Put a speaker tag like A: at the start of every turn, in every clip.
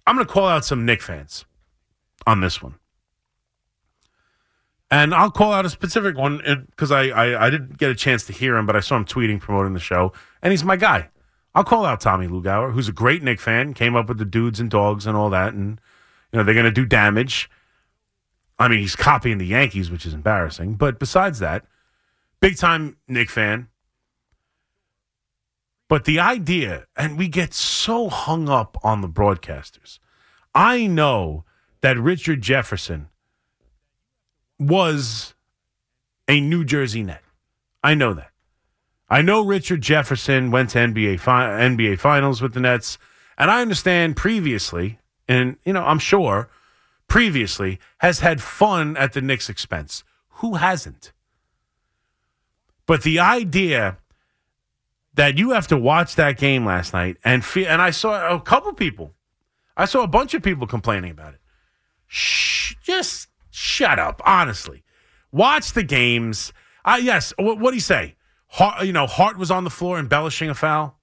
A: I'm going to call out some Knicks fans on this one. And I'll call out a specific one because I didn't get a chance to hear him, but I saw him tweeting, promoting the show, and he's my guy. I'll call out Tommy Lugauer, who's a great Knicks fan, came up with the dudes and dogs and all that, and they're going to do damage. I mean, he's copying the Yankees, which is embarrassing. But besides that, big-time Knicks fan. But the idea, and we get so hung up on the broadcasters. I know that Richard Jefferson was a New Jersey Net. I know that. I know Richard Jefferson went to NBA Finals with the Nets, and I understand previously, and I'm sure previously, has had fun at the Knicks' expense. Who hasn't? But the idea that you have to watch that game last night and I saw a couple people. I saw a bunch of people complaining about it. Just shut up, honestly. Watch the games. Yes, what did he say? Hart was on the floor embellishing a foul.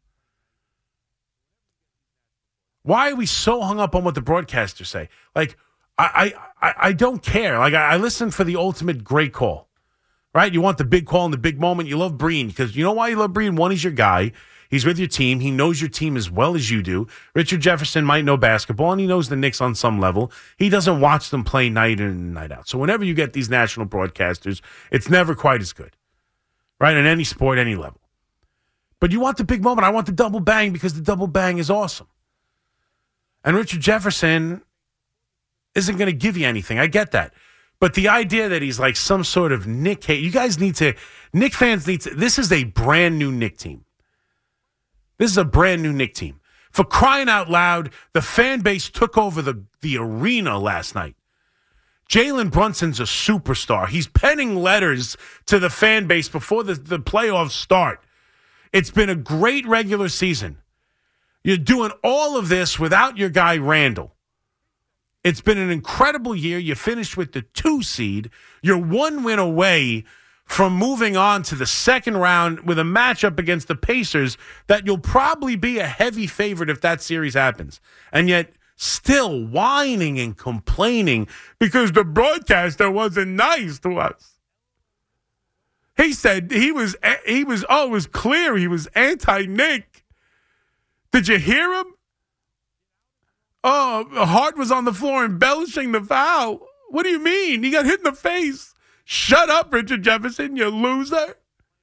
A: Why are we so hung up on what the broadcasters say? Like, I don't care. Like, I listen for the ultimate great call, right? You want the big call in the big moment. You love Breen because you know why you love Breen? One, he's your guy. He's with your team. He knows your team as well as you do. Richard Jefferson might know basketball, and he knows the Knicks on some level. He doesn't watch them play night in and night out. So whenever you get these national broadcasters, it's never quite as good, right? In any sport, any level. But you want the big moment. I want the double bang because the double bang is awesome. And Richard Jefferson isn't going to give you anything. I get that. But the idea that he's like some sort of Knick hate, you guys need to, Knick fans need to, this is a brand new Knick team. This is a brand new Knick team. For crying out loud, the fan base took over the arena last night. Jalen Brunson's a superstar. He's penning letters to the fan base before the playoffs start. It's been a great regular season. You're doing all of this without your guy Randall. It's been an incredible year. You finished with the 2 seed. You're 1 win away from moving on to the second round with a matchup against the Pacers that you'll probably be a heavy favorite if that series happens. And yet still whining and complaining because the broadcaster wasn't nice to us. He said it was clear he was anti-Knick. Did you hear him? Oh, Hart was on the floor embellishing the foul. What do you mean? He got hit in the face. Shut up, Richard Jefferson, you loser.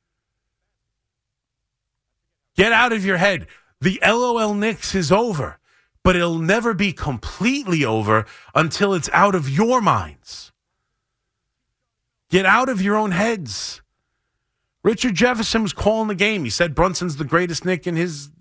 A: Get out of your head. The LOL Knicks is over, but it'll never be completely over until it's out of your minds. Get out of your own heads. Richard Jefferson was calling the game. He said Brunson's the greatest Knick in his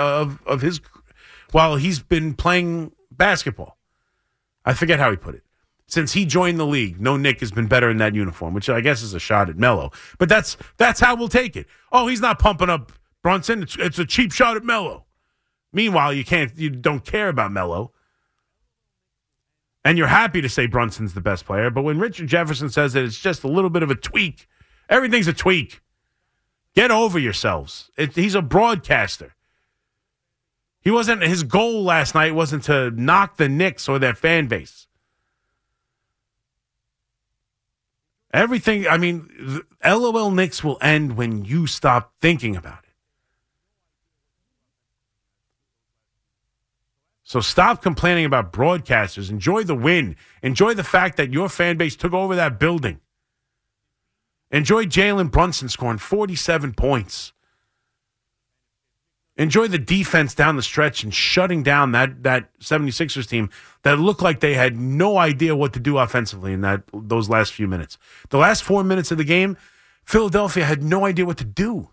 A: while he's been playing basketball. I forget how he put it. Since he joined the league, no Knick has been better in that uniform, which I guess is a shot at Melo. But that's how we'll take it. Oh, he's not pumping up Brunson. It's a cheap shot at Melo. Meanwhile, you don't care about Melo. And you're happy to say Brunson's the best player. But when Richard Jefferson says that it's just a little bit of a tweak, everything's a tweak. Get over yourselves. He's a broadcaster. His goal last night wasn't to knock the Knicks or their fan base. Everything, I mean, LOL Knicks will end when you stop thinking about it. So stop complaining about broadcasters. Enjoy the win. Enjoy the fact that your fan base took over that building. Enjoy Jalen Brunson scoring 47 points. Enjoy the defense down the stretch and shutting down that 76ers team that looked like they had no idea what to do offensively in those last few minutes. The last 4 minutes of the game, Philadelphia had no idea what to do.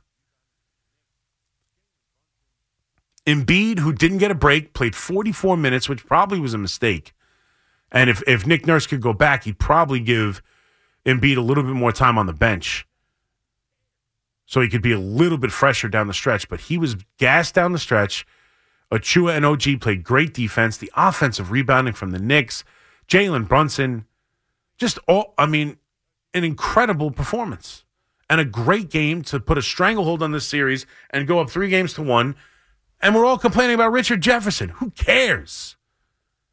A: Embiid, who didn't get a break, played 44 minutes, which probably was a mistake. And if Nick Nurse could go back, he'd probably give Embiid a little bit more time on the bench so he could be a little bit fresher down the stretch. But he was gassed down the stretch. Achua and OG played great defense. The offensive rebounding from the Knicks. Jalen Brunson. An incredible performance. And a great game to put a stranglehold on this series and go up 3-1. And we're all complaining about Richard Jefferson. Who cares?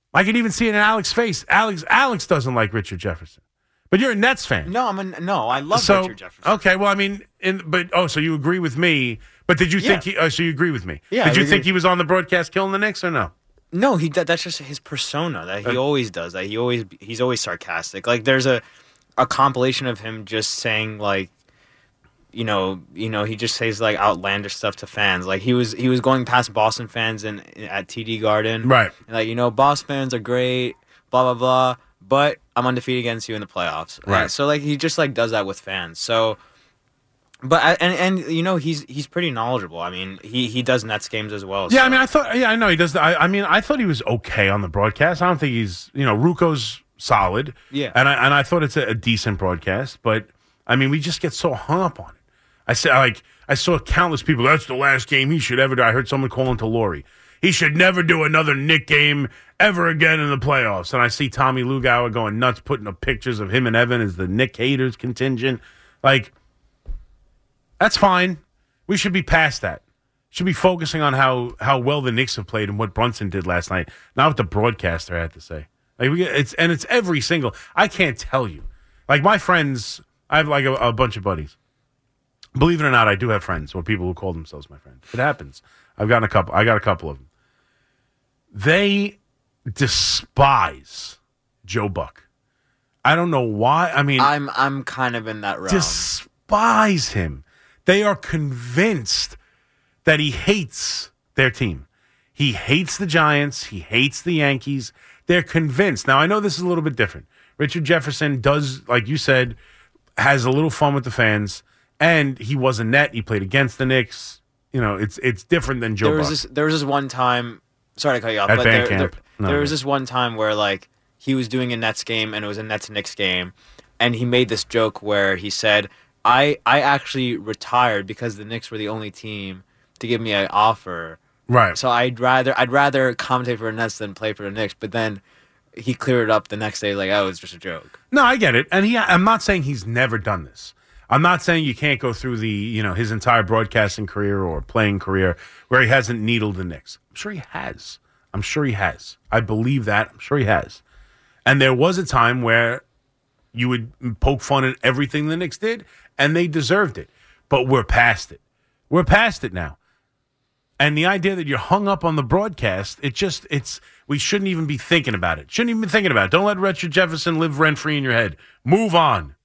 A: I could even see it in Alex's face. Alex doesn't like Richard Jefferson. But you're a Nets fan.
B: No, I love Richard Jefferson.
A: Okay, well, I mean, so you agree with me. But did you think so you agree with me?
B: Yeah.
A: Did you think he was on the broadcast killing the Knicks or no?
B: No, that's just his persona that he always does. That he's always sarcastic. Like there's a compilation of him just saying like, you know, he just says like outlandish stuff to fans. Like he was going past Boston fans at TD Garden,
A: right?
B: And like Boston fans are great, blah blah blah. But I'm undefeated against you in the playoffs,
A: right?
B: And so like he just like does that with fans. So, but and he's pretty knowledgeable. I mean he does Nets games as well.
A: Yeah,
B: so.
A: I mean I know he does. I thought he was okay on the broadcast. I don't think he's Ruco's solid.
B: Yeah,
A: and I thought it's a decent broadcast. But I mean we just get so hung up on it. I saw countless people. That's the last game he should ever do. I heard someone calling to Laurie. He should never do another Knick game ever again in the playoffs. And I see Tommy Lugauer going nuts, putting up pictures of him and Evan as the Knick haters contingent. Like, that's fine. We should be past that. Should be focusing on how well the Knicks have played and what Brunson did last night, not what the broadcaster had to say. Like it's every single. I can't tell you. Like my friends, I have like a bunch of buddies. Believe it or not, I do have friends or people who call themselves my friends. It happens. I got a couple of them. They despise Joe Buck. I don't know why. I mean,
B: I'm kind of in that realm.
A: Despise him. They are convinced that he hates their team. He hates the Giants. He hates the Yankees. They're convinced. Now, I know this is a little bit different. Richard Jefferson does, like you said, has a little fun with the fans, and he was a Net. He played against the Knicks. It's different than Joe Buck.
B: There was this one time. Sorry to cut you off.
A: At
B: but
A: band camp.
B: There was this one time where like he was doing a Nets game and it was a Nets-Knicks game, and he made this joke where he said, "I actually retired because the Knicks were the only team to give me an offer.
A: Right.
B: So I'd rather commentate for the Nets than play for the Knicks." But then he cleared it up the next day, like, "Oh, it was just a joke."
A: No, I get it, and I'm not saying he's never done this. I'm not saying you can't go through his entire broadcasting career or playing career where he hasn't needled the Knicks. I'm sure he has. I believe that. I'm sure he has. And there was a time where you would poke fun at everything the Knicks did, and they deserved it. But we're past it. We're past it now. And the idea that you're hung up on the broadcast, we shouldn't even be thinking about it. Shouldn't even be thinking about it. Don't let Richard Jefferson live rent-free in your head. Move on.